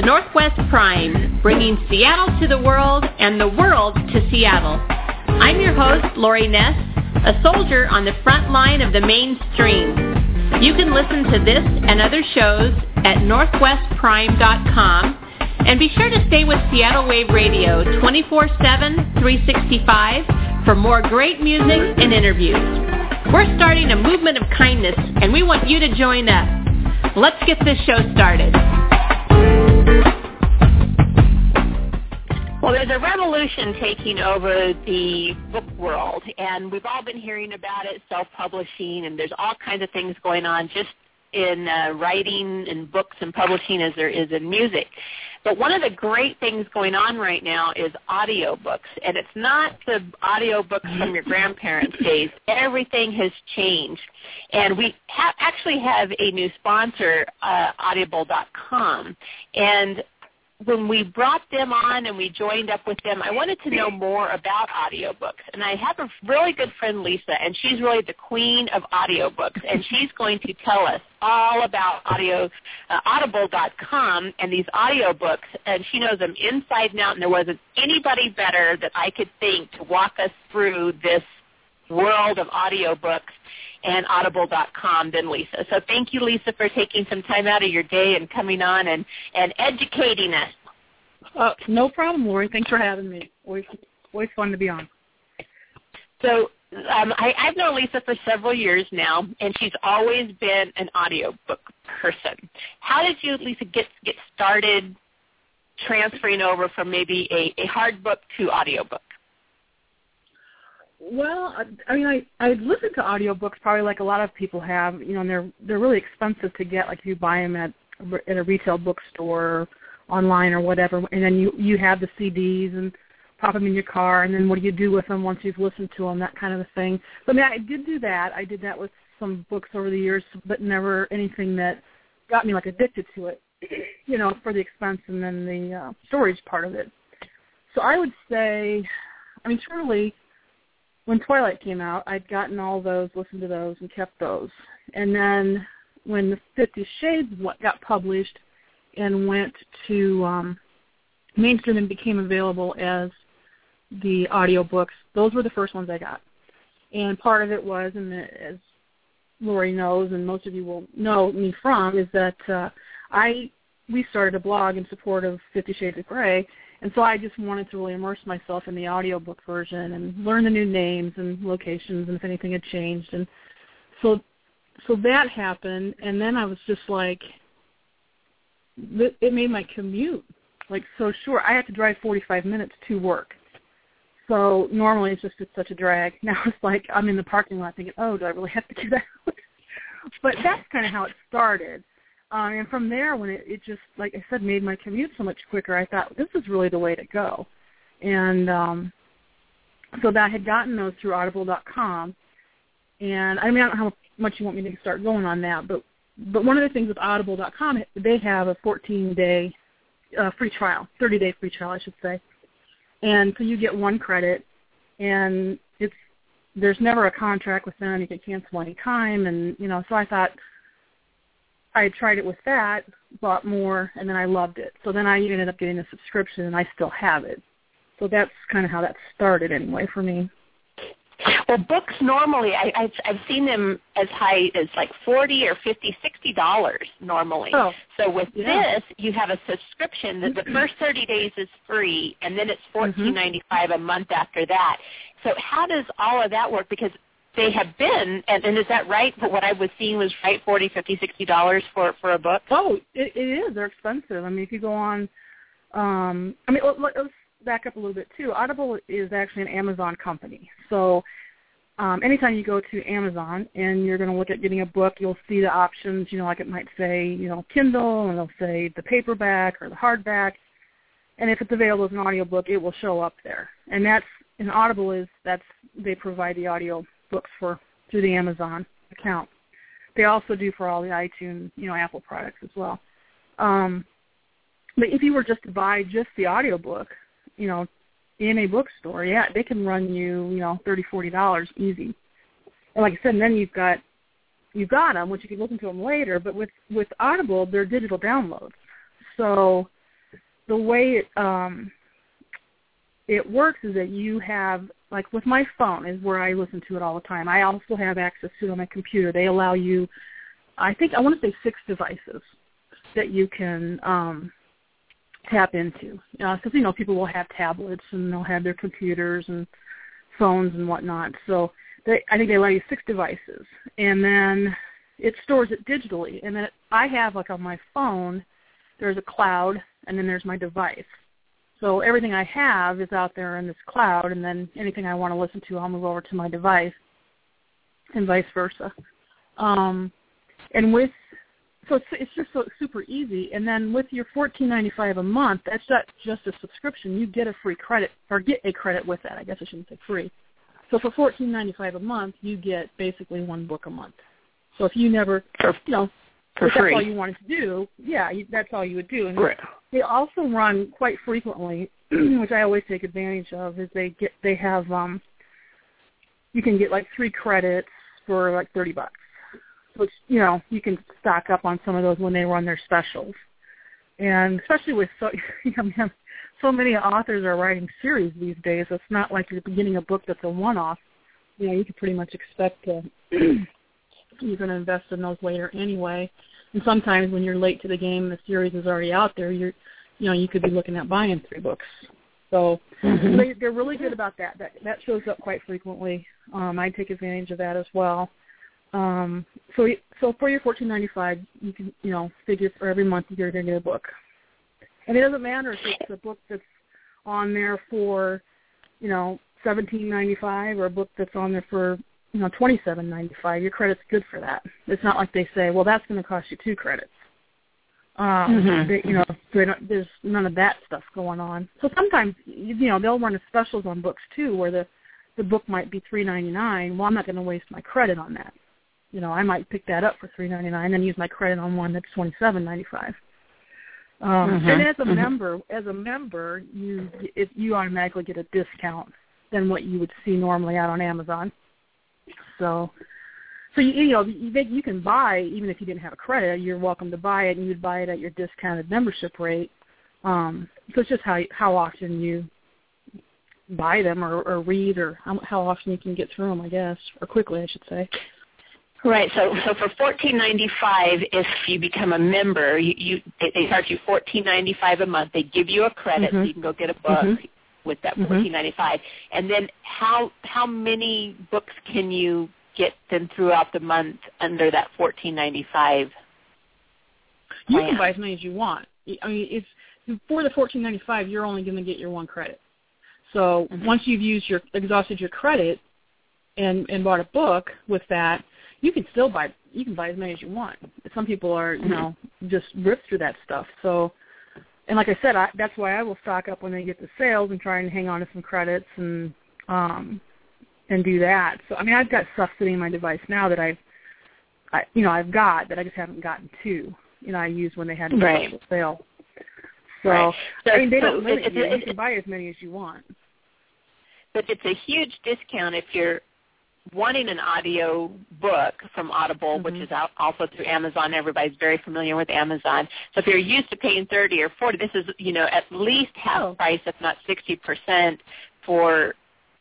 to Northwest Prime, bringing Seattle to the world and the world to Seattle. I'm your host, Lori Ness, a soldier on the front line of the mainstream. You can listen to this and other shows at northwestprime.com, and be sure to stay with Seattle Wave Radio 24/7, 365 for more great music and interviews. We're starting a movement of kindness, and we want you to join us. Let's get this show started. Well, there's a revolution taking over the book world, and we've all been hearing about it, self-publishing, and there's all kinds of things going on just in writing and books and publishing as there is in music. But one of the great things going on right now is audiobooks, and it's not the audiobooks from your grandparents' days. Everything has changed, and we actually have a new sponsor, Audible.com, and when we brought them on and we joined up with them, I wanted to know more about audiobooks. And I have a really good friend, Lisa, and she's really the queen of audiobooks, and she's going to tell us all about Audible.com and these audiobooks, and she knows them inside and out, and there wasn't anybody better that I could think to walk us through this world of audiobooks and Audible.com than Lisa. So thank you, Lisa, for taking some time out of your day and coming on and educating us. No problem, Lori. Thanks for having me. Always fun to be on. So I've known Lisa for several years now, and she's always been an audiobook person. How did you, Lisa, get started transferring over from maybe a hard book to audiobook? Well, I mean, I listened to audiobooks probably like a lot of people have, you know, and they're really expensive to get, like if you buy them at a retail bookstore, online or whatever, and then you have the CDs and pop them in your car, and then what do you do with them once you've listened to them, that kind of a thing. But I mean, I did do that. I did that with some books over the years, but never anything that got me like addicted to it, you know, for the expense and then the storage part of it. So I would say, I mean, truly, when Twilight came out, I'd gotten all those, listened to those, and kept those. And then when the 50 Shades got published and went to mainstream and became available as the audiobooks, those were the first ones I got. And part of it was, and as Lori knows, and most of you will know me from, is that we started a blog in support of 50 Shades of Grey, and so I just wanted to really immerse myself in the audiobook version and learn the new names and locations and if anything had changed. And so that happened, and then I was just like, it made my commute like so short. I had to drive 45 minutes to work. So normally it's such a drag. Now it's like I'm in the parking lot thinking, oh, do I really have to do that? But that's kind of how it started. And from there, when it just, like I said, made my commute so much quicker, I thought, this is really the way to go. And so that I had gotten those through Audible.com. And I mean, I don't know how much you want me to start going on that, but one of the things with Audible.com, they have a 14-day free trial, 30-day free trial, I should say. And so you get 1 credit, and there's never a contract with them. You can cancel any time. And, you know, so I thought, I had tried it with that, bought more, and then I loved it. So then I ended up getting a subscription, and I still have it. So that's kind of how that started anyway for me. Well, books normally, I've seen them as high as like $40 or $50, $60 normally. Oh, so with this, you have a subscription that the first 30 days is free, and then it's $14.95 a month after that. So how does all of that work? Because they have been, and is that right? But what I was seeing was right, $40, $50, $60 for a book? Oh, it is. They're expensive. I mean, if you go on, let's back up a little bit, too. Audible is actually an Amazon company. So anytime you go to Amazon and you're going to look at getting a book, you'll see the options, you know, like it might say, you know, Kindle, and it'll say the paperback or the hardback. And if it's available as an audiobook, it will show up there. And Audible they provide the audio books through the Amazon account. They also do for all the iTunes, you know, Apple products as well. But if you were just to buy just the audiobook, you know, in a bookstore, yeah, they can run you, you know, $30, $40 easy. And like I said, and then you've got them, which you can listen to them later. But with Audible, they're digital downloads. So the way it works is that you have, like with my phone is where I listen to it all the time. I also have access to it on my computer. They allow you, I want to say 6 devices that you can tap into. Because, people will have tablets and they'll have their computers and phones and whatnot. So I think they allow you 6 devices. And then it stores it digitally. And then I have, like on my phone, there's a cloud, and then there's my device. So everything I have is out there in this cloud, and then anything I want to listen to, I'll move over to my device, and vice versa. So it's just so super easy. And then with your $14.95 a month, that's not just a subscription. You get a free credit, or get a credit with that. I guess I shouldn't say free. So for $14.95 a month, you get basically 1 book a month. So if you never, for if free, that's all you wanted to do, that's all you would do. And right. They also run quite frequently, which I always take advantage of, is they have you can get like 3 credits for like $30. So it's, you can stock up on some of those when they run their specials. And especially with so many authors are writing series these days. It's not like you're beginning a book that's a one-off. You can pretty much expect to you're going to invest in those later anyway. And sometimes when you're late to the game and the series is already out there, you could be looking at buying 3 books. So they're really good about that. That shows up quite frequently. I take advantage of that as well. So for your $14.95, you can figure for every month you're going to get a book, and it doesn't matter if it's a book that's on there for $17.95 or a book that's on there for $27.95. Your credit's good for that. It's not like they say, well, that's going to cost you 2 credits. There's none of that stuff going on. So sometimes they'll run specials on books too, where the book might be $3.99. Well, I'm not going to waste my credit on that. I might pick that up for $3.99 and then use my credit on one that's $27.95. And as a member, you automatically get a discount than what you would see normally out on Amazon. So you can buy, even if you didn't have a credit, you're welcome to buy it, and you'd buy it at your discounted membership rate. So it's just how often you buy them or read, or how often you can get through them, I guess, or quickly, I should say. Right. So for $14.95, if you become a member, they charge you $14.95 a month. They give you a credit so you can go get a book with that $14.95. And then how many books can you get then throughout the month under that $14.95? You can buy as many as you want. I mean, if for the $14.95, you're only going to get your 1 credit. So once you've exhausted your credit and bought a book with that, you can still buy. You can buy as many as you want. Some people are, just rip through that stuff. So, and like I said, that's why I will stock up when they get the sales and try and hang on to some credits and do that. So, I mean, I've got stuff sitting in my device now that I've got that I just haven't gotten to. I used when they had a special sale. So, I mean, they don't limit you. You can buy as many as you want. But it's a huge discount if you're wanting an audio book from Audible, which is also through Amazon. Everybody's very familiar with Amazon. So if you're used to paying $30 or $40, this is, at least half price, if not 60%, for,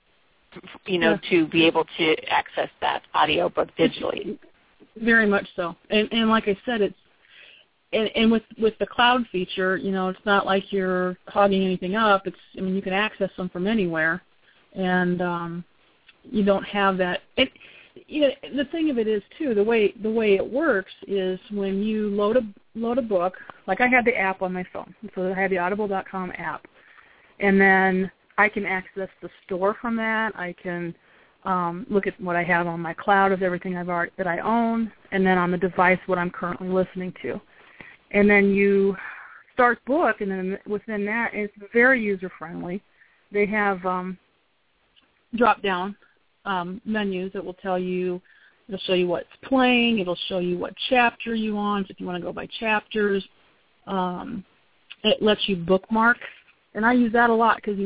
to be able to access that audio book digitally. Very much so. And like I said, it's, and with the cloud feature, it's not like you're hogging anything up. You can access them from anywhere. And, you don't have that. The thing of it is too, the way it works is when you load a book. Like I have the app on my phone, so I have the Audible.com app, and then I can access the store from that. I can look at what I have on my cloud of everything that I own, and then on the device what I'm currently listening to. And then you start book, and then within that, it's very user friendly. They have drop down menus that will it'll show you what's playing, it'll show you what chapter you want, if you want to go by chapters. It lets you bookmark, and I use that a lot because,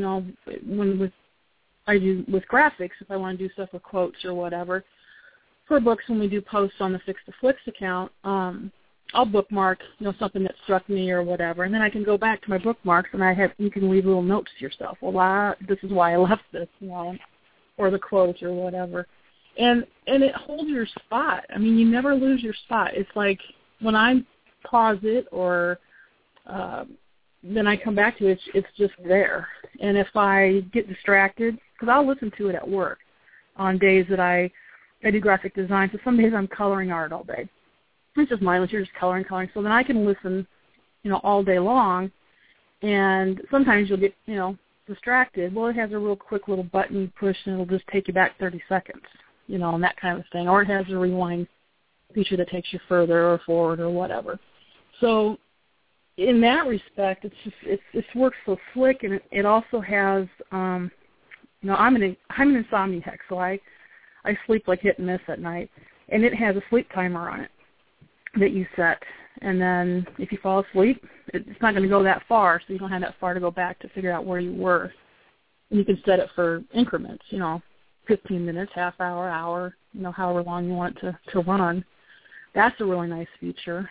I do with graphics, if I want to do stuff with quotes or whatever, for books when we do posts on the Fix the Flicks account, I'll bookmark, something that struck me or whatever, and then I can go back to my bookmarks, and you can leave little notes to yourself. Well, this is why I left this, or the quote or whatever. And it holds your spot. I mean, you never lose your spot. It's like when I pause it or then I come back to it, it's just there. And if I get distracted, because I'll listen to it at work on days that I do graphic design. So some days I'm coloring art all day. It's just mindless. You're just coloring. So then I can listen, all day long. And sometimes you'll get, distracted. Well, it has a real quick little button you push, and it'll just take you back 30 seconds, and that kind of thing. Or it has a rewind feature that takes you further or forward or whatever. So in that respect, it works so slick, and it also has, I'm an insomniac, so I sleep like hit and miss at night, and it has a sleep timer on it that you set. And then if you fall asleep, it's not going to go that far, so you don't have that far to go back to figure out where you were. And you can set it for increments, 15 minutes, half hour, hour, however long you want it to run. That's a really nice feature.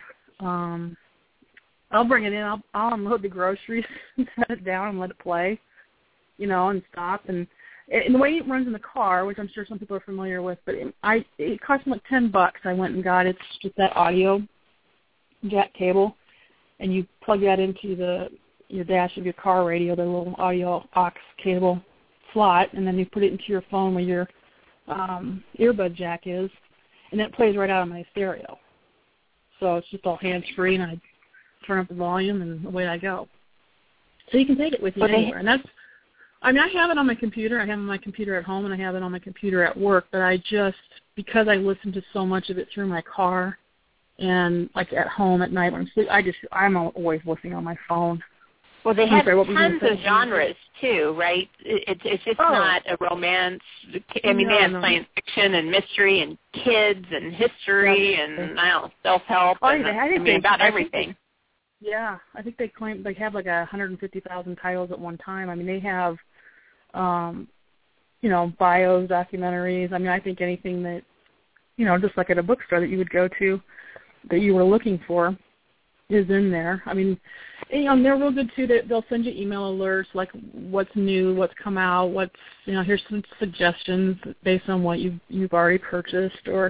I'll bring it in. I'll unload the groceries and set it down and let it play, and stop. And the way it runs in the car, which I'm sure some people are familiar with, but it cost me like $10. I went and got it. It's just that audio jack cable, and you plug that into your dash of your car radio, the little audio aux cable slot, and then you put it into your phone where your earbud jack is, and it plays right out of my stereo. So it's just all hands-free, and I turn up the volume, and away I go. So you can take it with you anywhere. And I have it on my computer. I have it on my computer at home, and I have it on my computer at work, but because I listen to so much of it through my car, and like at home at night when I'm asleep, I'm always listening on my phone. Well, they have tons of genres too, right? It's just not a romance. I mean, they have science fiction and mystery and kids and history and self-help. About everything. Yeah, I think they claim they have like 150,000 titles at one time. I mean, they have, bios, documentaries. I mean, I think anything that, just like at a bookstore that you would go to, that you were looking for is in there. I mean, they're real good too. They'll send you email alerts like what's new, what's come out, here's some suggestions based on what you've already purchased or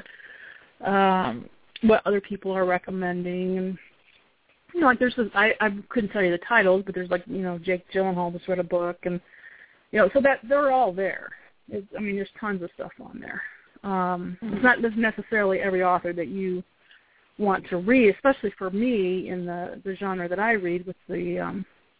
what other people are recommending. And like there's I couldn't tell you the titles, but there's Jake Gyllenhaal just read a book, and so that they're all there. There's tons of stuff on there. It's not necessarily every author that you want to read, especially for me in the genre that I read with the,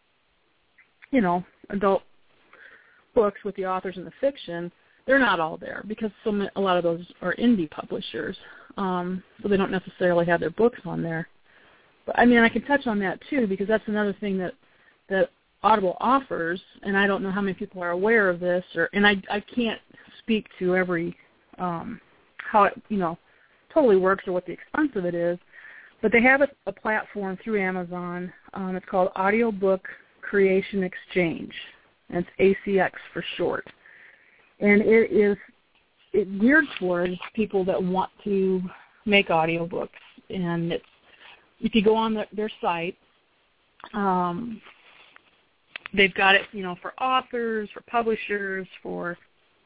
adult books with the authors and the fiction. They're not all there because a lot of those are indie publishers, so they don't necessarily have their books on there. But, I can touch on that too because that's another thing that Audible offers, and I don't know how many people are aware of this, and I can't speak to every how it, totally works or what the expense of it is, but they have a platform through Amazon. It's called Audiobook Creation Exchange, and it's ACX for short. And it's geared towards people that want to make audiobooks. And if you go on their site, they've got it, for authors, for publishers, for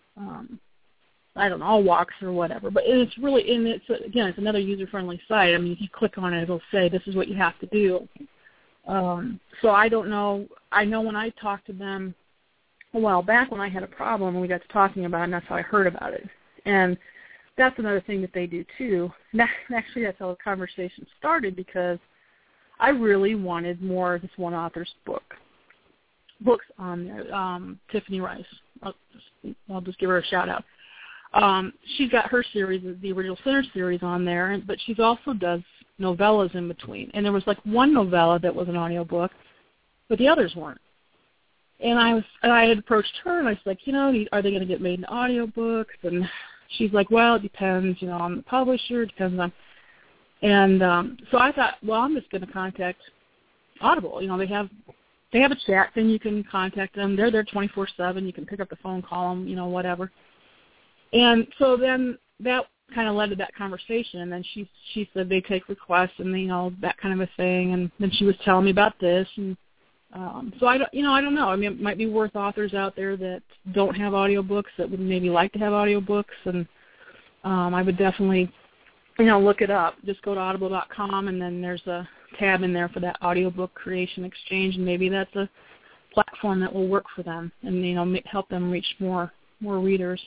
all walks or whatever. But it's really, and it's another user-friendly site. If you click on it, it'll say this is what you have to do. So I don't know. I know when I talked to them a while back when I had a problem and we got to talking about it, and that's how I heard about it. And that's another thing that they do too. Actually, that's how the conversation started because I really wanted more of this one author's books on there. Tiffany Rice. I'll just give her a shout out. She's got her series, the Original Sinner series on there, but she also does novellas in between. And there was like one novella that was an audiobook, but the others weren't. And I had approached her and I was like, are they going to get made in audiobooks? And she's like, well, it depends, on the publisher, it depends on. And so I thought, well, I'm just going to contact Audible. They have a chat thing. You can contact them. They're there 24/7. You can pick up the phone, call them, whatever. And so then that kind of led to that conversation, and then she said they take requests and that kind of a thing, and then she was telling me about this, and so I don't know. I mean, it might be worth authors out there that don't have audiobooks that would maybe like to have audiobooks, and I would definitely look it up. Just go to audible.com, and then there's a tab in there for that audiobook creation exchange, and maybe that's a platform that will work for them, and help them reach more readers.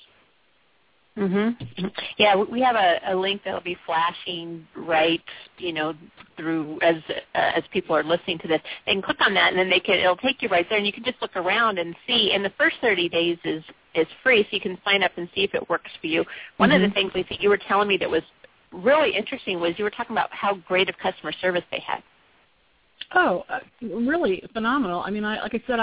Mm-hmm. Yeah, we have a link that will be flashing right, through as people are listening to this. They can click on that, and then it'll take you right there, and you can just look around and see. And the first 30 days is free, so you can sign up and see if it works for you. One of the things, Lisa, you were telling me that was really interesting was you were talking about how great of customer service they had. Oh, really phenomenal. I mean, like I said,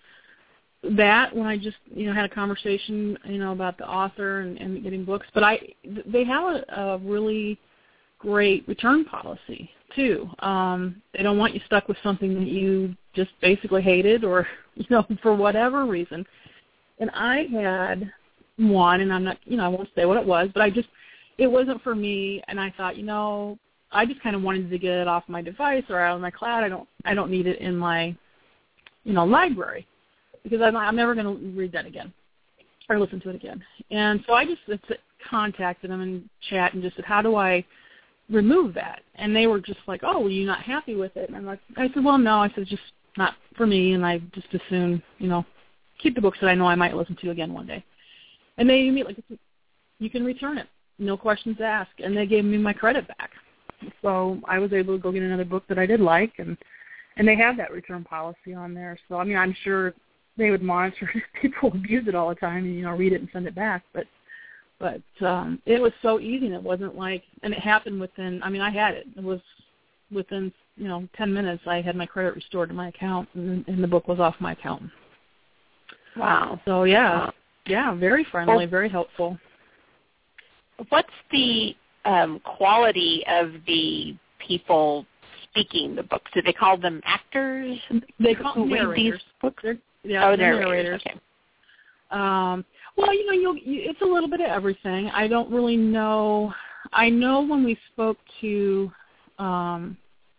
when I just had a conversation about the author and getting books, but they have a really great return policy too. They don't want you stuck with something that you just basically hated or for whatever reason. And I had one, and I'm not I won't say what it was, but it wasn't for me, and I thought I just kind of wanted to get it off my device or out of my cloud. I don't need it in my library, because I'm never going to read that again or listen to it again. And so I just contacted them and chat and just said, how do I remove that? And they were just like, oh, well, you're not happy with it? And I said, well, no. I said, just not for me, and I just as soon, keep the books that I know I might listen to again one day. And they immediately, you can return it, no questions asked. And they gave me my credit back. So I was able to go get another book that I did like, and they have that return policy on there. So, I mean, I'm sure they would monitor if people abuse it all the time and, read it and send it back. But it was so easy, and it wasn't like, and it happened within, I had it. It was within, 10 minutes I had my credit restored to my account, and the book was off my account. Wow. So, yeah, very friendly, very helpful. What's the quality of the people speaking the books? Do they call them actors? They call them narrators. Books? They're narrators. Okay. Well, it's a little bit of everything. I don't really know. I know when we spoke to, I'm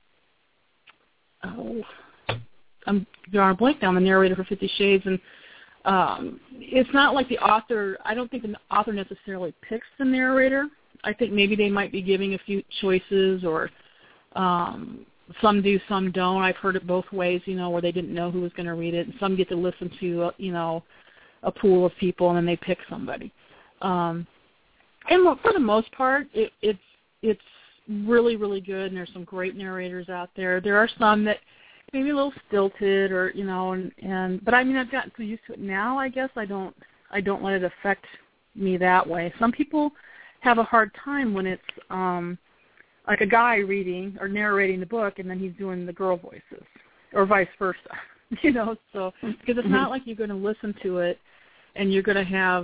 drawing a blank now, the narrator for 50 Shades, and it's not like the author, I don't think the author necessarily picks the narrator. I think maybe they might be giving a few choices, or some do, some don't. I've heard it both ways, where they didn't know who was going to read it, and some get to listen to, a pool of people, and then they pick somebody. And for the most part, it's really, really good, and there's some great narrators out there. There are some that maybe a little stilted, or but I've gotten so used to it now. I guess I don't let it affect me that way. Some people have a hard time when it's like a guy reading or narrating the book, and then he's doing the girl voices, or vice versa. So because it's not like you're going to listen to it and you're going to have,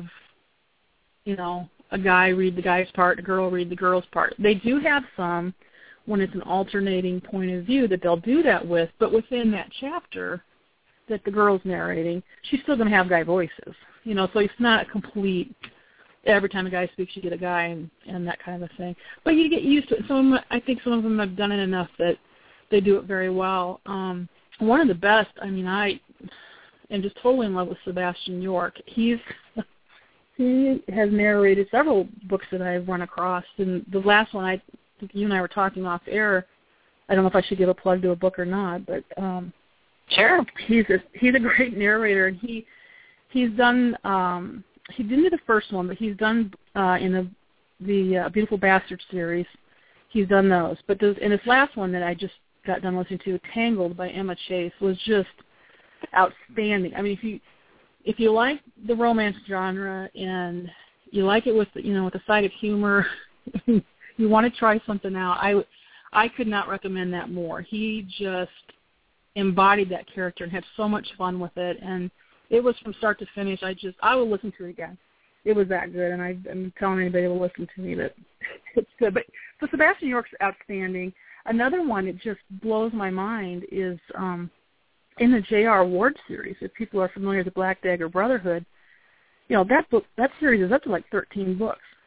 a guy read the guy's part, a girl read the girl's part. They do have some when it's an alternating point of view that they'll do that with, but within that chapter that the girl's narrating, she's still going to have guy voices. So it's not a complete, every time a guy speaks you get a guy and that kind of a thing. But you get used to it. I think some of them have done it enough that they do it very well. One of the best, I am just totally in love with Sebastian York. He has narrated several books that I've run across, and the last one, I think you and I were talking off air. I don't know if I should give a plug to a book or not, but sure. He's a great narrator, and he's done. He didn't do the first one, but he's done in the Beautiful Bastard series. He's done those, but in his last one that I just got done listening to, Tangled by Emma Chase, was just outstanding. If you like the romance genre and you like it with with a side of humor, you want to try something out, I could not recommend that more. He just embodied that character and had so much fun with it, and it was from start to finish. I will listen to it again. It was that good, and I'm telling anybody to listen to me that it's good. But so Sebastian York's outstanding. Another one that just blows my mind is in the J.R. Ward series. If people are familiar with the Black Dagger Brotherhood, that series is up to like 13 books.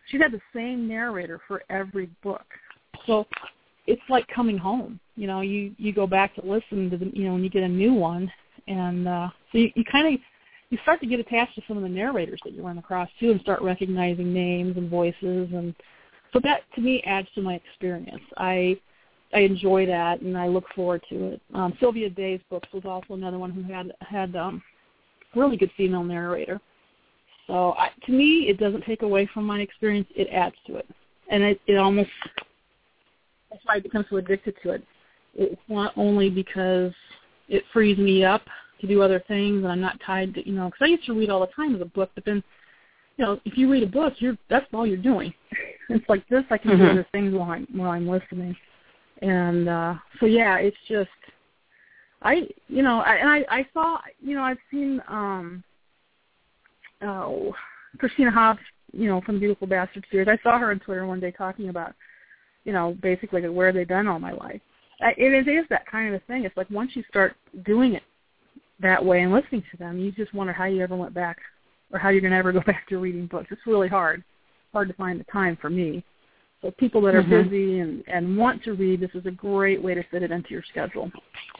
she's had the same narrator for every book. So it's like coming home. You know, you go back to listen to the, you know, when you get a new one, and so you kind of, you start to get attached to some of the narrators that you run across too, and start recognizing names and voices, and so that to me adds to my experience. I enjoy that, and I look forward to it. Sylvia Day's books was also another one who had really good female narrator. So to me, it doesn't take away from my experience; it adds to it, and it almost, that's why I become so addicted to it. It's not only because it frees me up to do other things, and I'm not tied to, you know, because I used to read all the time as a book, but then, you know, if you read a book, that's all you're doing. It's like this, I can do other things while I'm listening. And so yeah, it's just, I saw, you know, I've seen Christina Hobbs, you know, from the Beautiful Bastard series. I saw her on Twitter one day talking about, you know, basically like, where have they been all my life? It is that kind of a thing. It's like once you start doing it that way and listening to them, you just wonder how you ever went back, or how you're going to ever go back to reading books. It's really hard to find the time for me. So people that are busy and want to read, this is a great way to fit it into your schedule.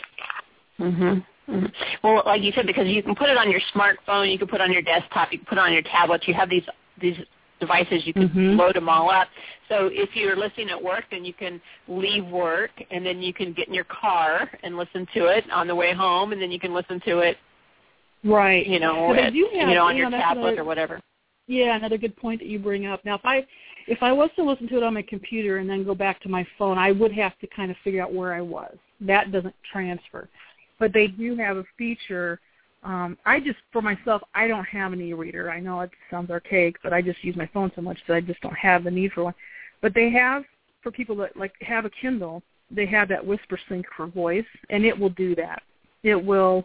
Well, like you said, because you can put it on your smartphone, you can put it on your desktop, you can put it on your tablet. You have these devices, you can load them all up. So if you're listening at work, then you can leave work, and then you can get in your car and listen to it on the way home, and then you can listen to it, right? You know, on your tablet or whatever. Yeah, another good point that you bring up. Now, if I was to listen to it on my computer and then go back to my phone, I would have to kind of figure out where I was. That doesn't transfer. But they do have a feature. For myself, I don't have an e-reader. I know it sounds archaic, but I just use my phone so much that I just don't have the need for one. But they have, for people that like have a Kindle, they have that WhisperSync for voice, and it will do that. It will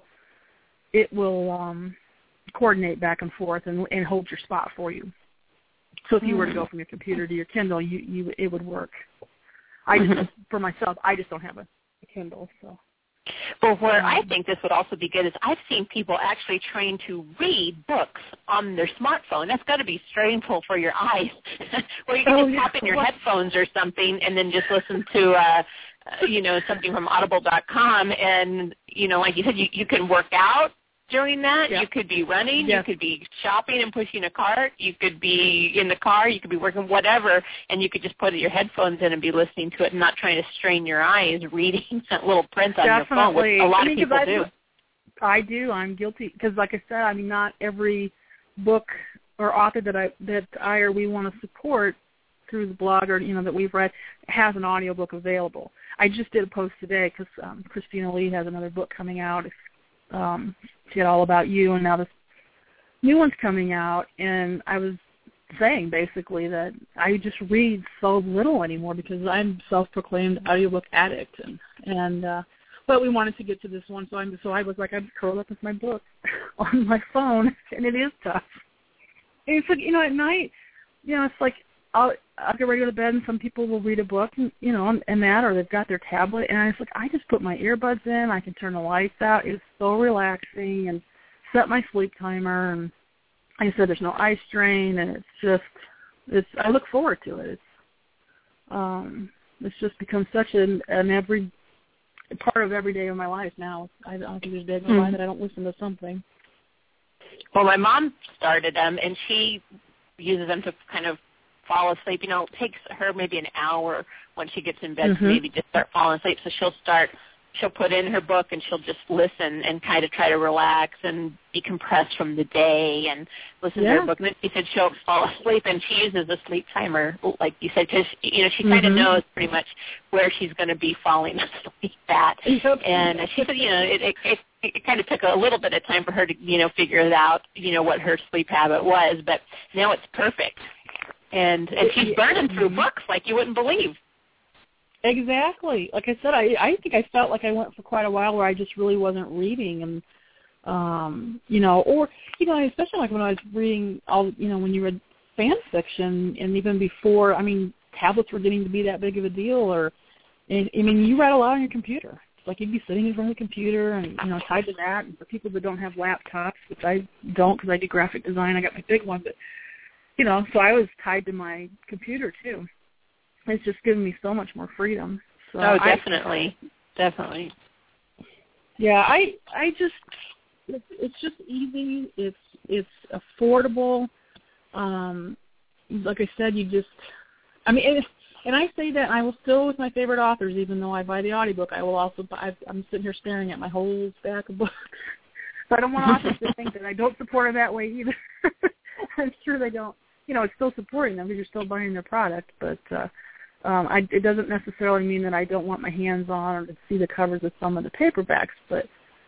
coordinate back and forth and hold your spot for you. So if you were to go from your computer to your Kindle, it would work. For myself, I just don't have a Kindle, so. Well, where I think this would also be good is I've seen people actually trained to read books on their smartphone. That's got to be painful for your eyes, where you can just pop in your headphones or something and then just listen to, something from Audible.com. And, you know, like you said, you can work out during that. Yep. You could be running. Yep. You could be shopping and pushing a cart. You could be in the car. You could be working, whatever, and you could just put your headphones in and be listening to it and not trying to strain your eyes reading that little print on your phone, which a lot of people do. I do. I'm guilty because, like I said, I mean, not every book or author that I or we want to support through the blog or, you know, that we've read has an audiobook available. I just did a post today because Christina Lee has another book coming out. She had All About You, and now this new one's coming out, and I was saying basically that I just read so little anymore because I'm self-proclaimed audiobook addict, but we wanted to get to this one, so I was like, I'd curl up with my book on my phone, and it is tough. And it's like, you know, at night, you know, it's like I'll get ready to go to bed, and some people will read a book, and, you know, and that, or they've got their tablet, and it's like I just put my earbuds in, I can turn the lights out. It's so relaxing, and set my sleep timer, and like I said, there's no eye strain, and I look forward to it. It's just become such an every part of every day of my life now. I don't think there's a day go by that I don't listen to something. Well, my mom started them, and she uses them to kind of fall asleep. You know, it takes her maybe an hour when she gets in bed to maybe just start falling asleep. So she'll put in her book and she'll just listen and kind of try to relax and decompress from the day and listen to her book. And then she said she'll fall asleep, and she uses a sleep timer, like you said, because, you know, she kind of knows pretty much where she's going to be falling asleep at. And she said, you know, it kind of took a little bit of time for her to, you know, figure it out, you know, what her sleep habit was, but now it's perfect. And she's burning through books like you wouldn't believe. Exactly. Like I said, I think I felt like I went for quite a while where I just really wasn't reading, and you know, or, you know, especially like when I was reading when you read fan fiction, and even before, I mean, tablets were getting to be that big of a deal, I mean, you read a lot on your computer. It's like you'd be sitting in front of the computer and, you know, tied to that. And for people that don't have laptops, which I don't because I do graphic design, I got my big one, but so I was tied to my computer too. It's just given me so much more freedom. So definitely. Definitely. Yeah, I just, it's just easy. It's affordable. Like I said, and I say that I will still with my favorite authors, even though I buy the audiobook, I will also buy, I'm sitting here staring at my whole stack of books. So I don't want authors to think that I don't support them that way either. I'm sure they don't. It's still supporting them because you're still buying their product, but it doesn't necessarily mean that I don't want my hands on or to see the covers of some of the paperbacks, but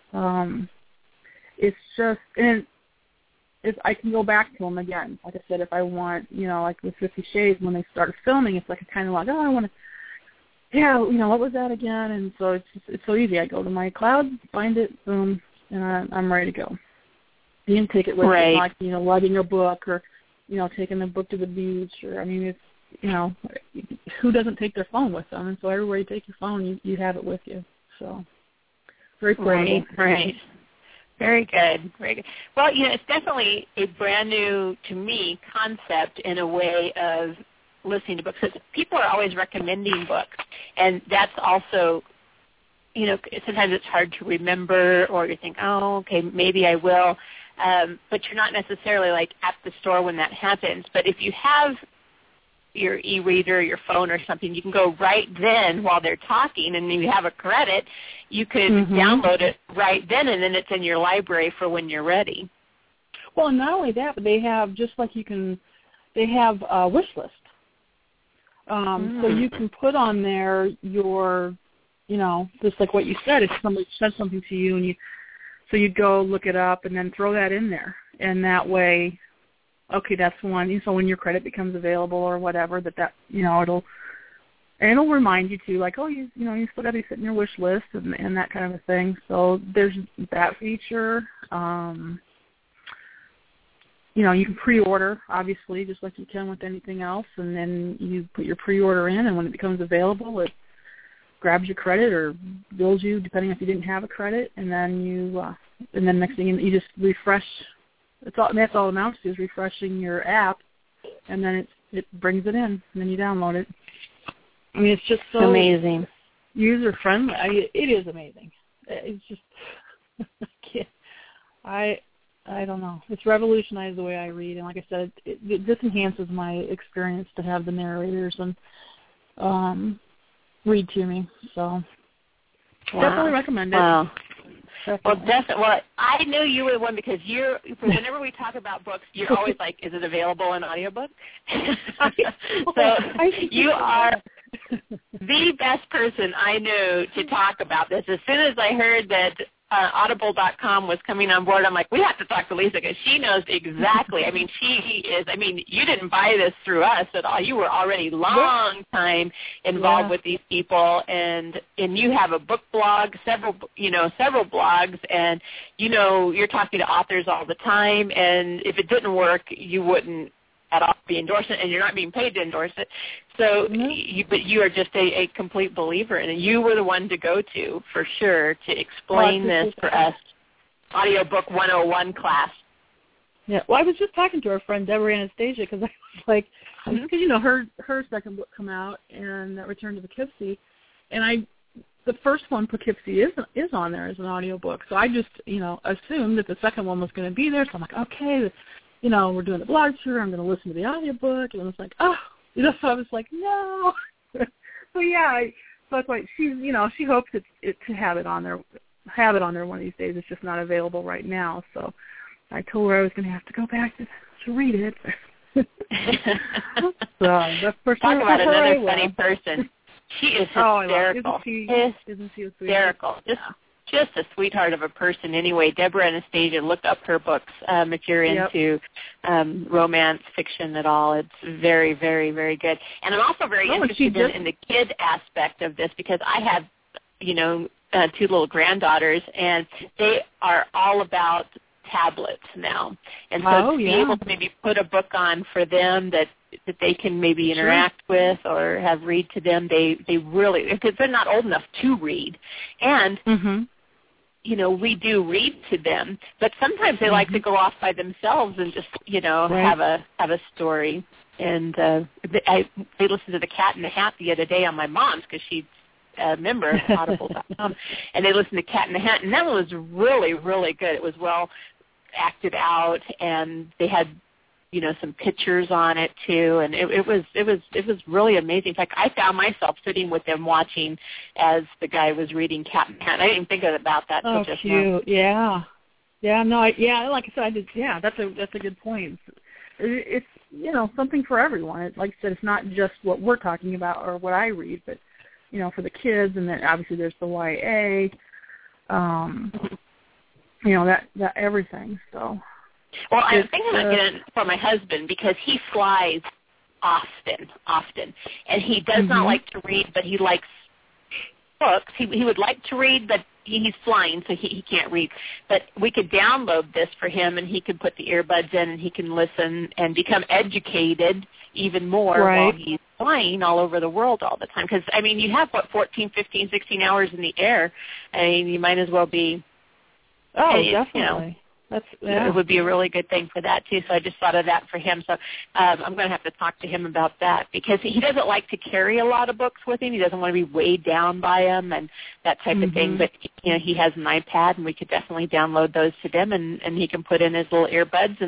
it's just, and if I can go back to them again. Like I said, if I want, like with 50 Shades, when they started filming, it's like kind of like, I want to, what was that again? And so it's so easy. I go to my cloud, find it, boom, and I'm ready to go. You can take it with you, like, lugging a book or, taking the book to the beach or, it's, who doesn't take their phone with them? And so everywhere you take your phone, you have it with you. So very portable. Right. Very good. Very good. Well, it's definitely a brand new, to me, concept in a way of listening to books. Because people are always recommending books, and that's also, sometimes it's hard to remember, or you think, oh, okay, maybe I will, but you're not necessarily like at the store when that happens. But if you have your e-reader, your phone or something, you can go right then while they're talking, and you have a credit, you could download it right then, and then it's in your library for when you're ready. Well, and not only that, but they have, just like they have a wish list. So you can put on there your, just like what you said, if somebody said something to you, and so you'd go look it up and then throw that in there, and that way, okay, that's one. So when your credit becomes available or whatever, it'll remind you to, like, oh, you still got to be sitting your wish list and that kind of a thing. So there's that feature. You can pre-order, obviously, just like you can with anything else, and then you put your pre-order in, and when it becomes available, it grabs your credit or bills you, depending if you didn't have a credit, and then next thing you just refresh. That's all it amounts to, is refreshing your app, and then it brings it in, and then you download it. It's just so amazing, user-friendly. It is amazing. It's just, I don't know. It's revolutionized the way I read, and like I said, this enhances my experience to have the narrators and read to me. So definitely recommend it. Wow. Well, definitely. Well, I knew you were one because whenever we talk about books, you're always like, is it available in audiobook? So you are the best person I knew to talk about this. As soon as I heard that Audible.com was coming on board, I'm like, we have to talk to Lisa because she knows exactly. You didn't buy this through us at all. You were already long time involved with these people, and you have a book blog, several blogs, and you're talking to authors all the time, and if it didn't work, you wouldn't at all be endorsing it, and you're not being paid to endorse it. So, but you are just a complete believer, and you were the one to go to for sure to explain this for us. Audiobook 101 class. Yeah. Well, I was just talking to our friend Deborah Anastasia because I was like, because her second book come out and Return to Poughkeepsie, and the first one Poughkeepsie is on there as an audiobook. So I just assumed that the second one was going to be there. So I'm like, okay. We're doing the blog tour, I'm going to listen to the audiobook, and it's like, so I was like, no. So yeah, so that's why she hopes it to have it on there one of these days. It's just not available right now. So I told her I was going to have to go back to read it. So that's for Talk about another funny person. She is hysterical. Isn't she hysterical? Just a sweetheart of a person anyway. Deborah Anastasia, look up her books if you're into romance fiction at all. It's very, very, very good. And I'm also very interested in the kid aspect of this because I have, two little granddaughters, and they are all about tablets now. And so to be able to maybe put a book on for them that they can maybe interact with or have read to them, they really, because they're not old enough to read. And we do read to them, but sometimes they like to go off by themselves and just, have a story. And they listened to The Cat in the Hat the other day on my mom's because she's a member of Audible.com, and they listened to Cat in the Hat, and that one was really, really good. It was well acted out, and they had some pictures on it too, and it was really amazing. In fact, I found myself sitting with them watching as the guy was reading Cat in the Hat. I didn't even think about that until just now. Yeah. No, like I said, I did. Yeah, that's a good point. It's something for everyone. Like I said, it's not just what we're talking about or what I read, but for the kids, and then obviously there's the YA. That everything. So. Well, I'm thinking about getting it for my husband because he flies often, and he does not like to read, but he likes books. He would like to read, but he's flying, so he can't read. But we could download this for him, and he could put the earbuds in, and he can listen and become educated even more while he's flying all over the world all the time. Because, you have, 14, 15, 16 hours in the air. You might as well be... Oh, definitely. It would be a really good thing for that, too. So I just thought of that for him. So I'm going to have to talk to him about that because he doesn't like to carry a lot of books with him. He doesn't want to be weighed down by them and that type of thing. But, he has an iPad, and we could definitely download those to them, and he can put in his little earbuds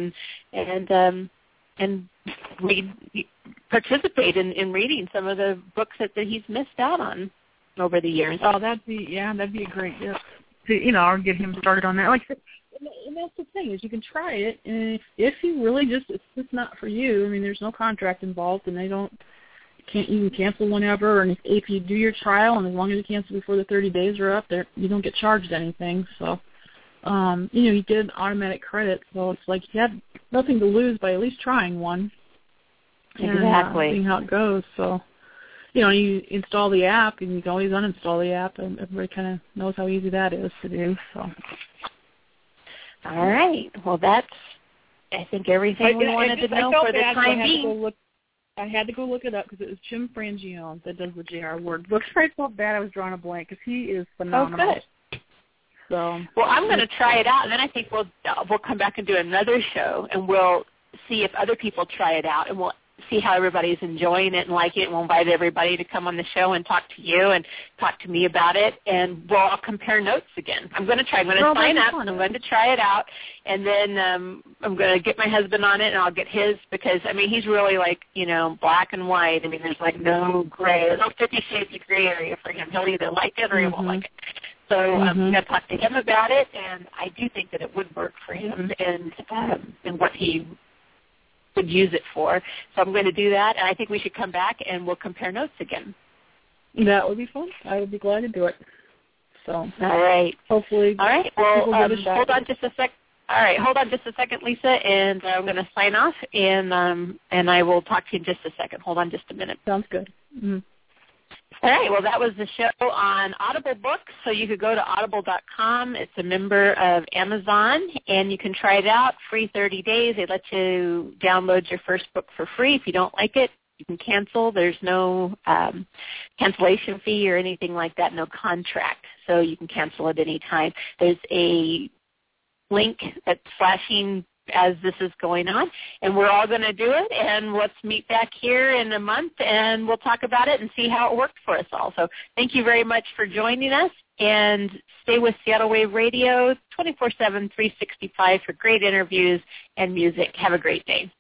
and read, participate in reading some of the books that he's missed out on over the years. Oh, that'd be a great gift to, or get him started on that. Like I said, and that's the thing is you can try it, and if you really it's just not for you. There's no contract involved, and you can cancel whenever. And if you do your trial, and as long as you cancel before the 30 days are up, you don't get charged anything. So, you get an automatic credit, so it's like you have nothing to lose by at least trying one. Exactly. And seeing how it goes. So, you install the app, and you can always uninstall the app, and everybody kind of knows how easy that is to do. So. All right. Well, that's, I think, everything we wanted to know for the time being. I had to go look it up because it was Jim Frangione that does the J.R. Ward books. I felt bad I was drawing a blank because he is phenomenal. Oh, good. So, well, I'm going to try it out, and then I think we'll come back and do another show, and we'll see if other people try it out, and we'll see how everybody's enjoying it and liking it, and we'll invite everybody to come on the show and talk to you and talk to me about it, and we'll all compare notes again. I'm going to try. I'm going to sign up, and I'm going to try it out, and then I'm going to get my husband on it, and I'll get his because, he's really like, black and white. There's like no gray. There's no 50 shades of gray area for him. He'll either like it or he won't like it. So I'm going to talk to him about it, and I do think that it would work for him and what he would use it for. So I'm going to do that, and I think we should come back and we'll compare notes again. That would be fun. I would be glad to do it. So, all right. Hopefully. All right. Well, hold on just a sec. All right. Hold on just a second, Lisa, and I'm going to sign off, and I will talk to you in just a second. Hold on just a minute. Sounds good. Mm-hmm. All right. Well, that was the show on Audible Books. So you could go to audible.com. It's a member of Amazon, and you can try it out. Free 30 days. They let you download your first book for free. If you don't like it, you can cancel. There's no cancellation fee or anything like that, no contract. So you can cancel at any time. There's a link that's flashing as this is going on, and we're all going to do it, and let's meet back here in a month, and we'll talk about it and see how it worked for us all. So thank you very much for joining us, and stay with Seattle Wave Radio 24/7, 365 for great interviews and music. Have a great day.